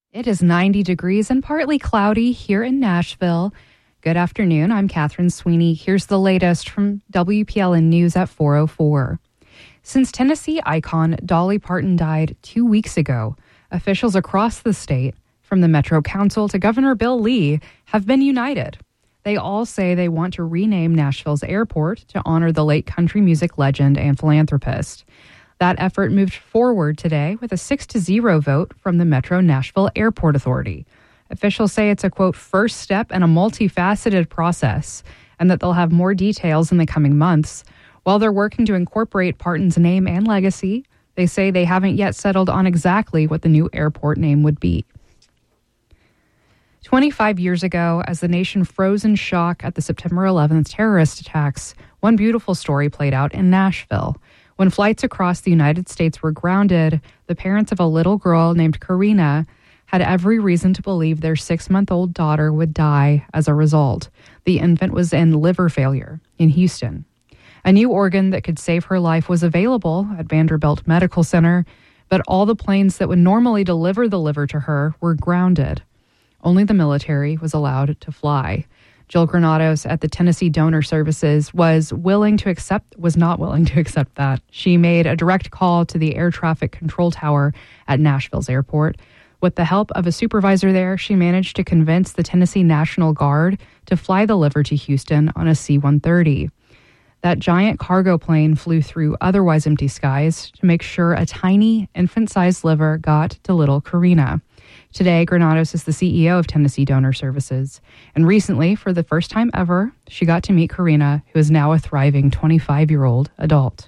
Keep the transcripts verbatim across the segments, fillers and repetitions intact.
It is ninety degrees and partly cloudy here in Nashville. Good afternoon. I'm Catherine Sweeney. Here's the latest from W P L N News at four oh four. Since Tennessee icon Dolly Parton died two weeks ago, officials across the state, from the Metro Council to Governor Bill Lee, have been united. They all say they want to rename Nashville's airport to honor the late country music legend and philanthropist. That effort moved forward today with a six to zero vote from the Metro Nashville Airport Authority. Officials say it's a, quote, first step in a multifaceted process and that they'll have more details in the coming months. While they're working to incorporate Parton's name and legacy, they say they haven't yet settled on exactly what the new airport name would be. twenty-five years ago, as the nation froze in shock at the September eleventh terrorist attacks, one beautiful story played out in Nashville. When flights across the United States were grounded, the parents of a little girl named Karina had every reason to believe their six-month-old daughter would die as a result. The infant was in liver failure in Houston. A new organ that could save her life was available at Vanderbilt Medical Center, but all the planes that would normally deliver the liver to her were grounded. Only the military was allowed to fly. Jill Granados at the Tennessee Donor Services was willing to accept, was not willing to accept that. She made a direct call to the air traffic control tower at Nashville's airport. With the help of a supervisor there, she managed to convince the Tennessee National Guard to fly the liver to Houston on a C one thirty. That giant cargo plane flew through otherwise empty skies to make sure a tiny, infant-sized liver got to little Karina. Today, Granados is the C E O of Tennessee Donor Services. And recently, for the first time ever, she got to meet Karina, who is now a thriving twenty-five-year-old adult.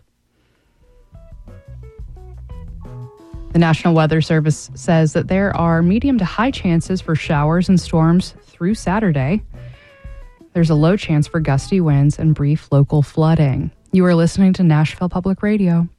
The National Weather Service says that there are medium to high chances for showers and storms through Saturday. There's a low chance for gusty winds and brief local flooding. You are listening to Nashville Public Radio.